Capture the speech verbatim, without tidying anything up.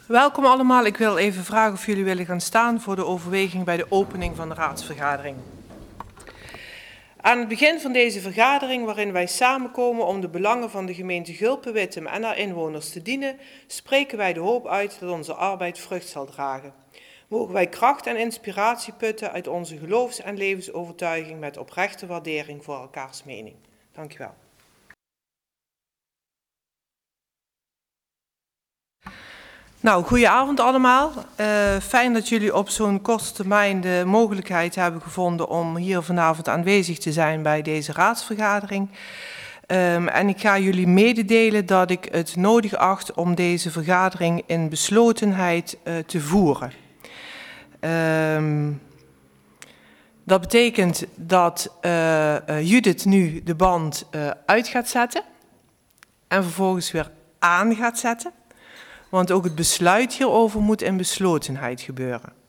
Welkom allemaal. Ik wil even vragen of jullie willen gaan staan voor de overweging bij de opening van de raadsvergadering. Aan het begin van deze vergadering, waarin wij samenkomen om de belangen van de gemeente Gulpen-Wittem en haar inwoners te dienen, spreken wij de hoop uit dat onze arbeid vrucht zal dragen. Mogen wij kracht en inspiratie putten uit onze geloofs- en levensovertuiging met oprechte waardering voor elkaars mening. Dank u wel. Nou, goedenavond allemaal. Uh, fijn dat jullie op zo'n korte termijn de mogelijkheid hebben gevonden om hier vanavond aanwezig te zijn bij deze raadsvergadering. Um, en ik ga jullie mededelen dat ik het nodig acht om deze vergadering in beslotenheid uh, te voeren. Um, dat betekent dat uh, uh, Judith nu de band uh, uit gaat zetten en vervolgens weer aan gaat zetten. Want ook het besluit hierover moet in beslotenheid gebeuren.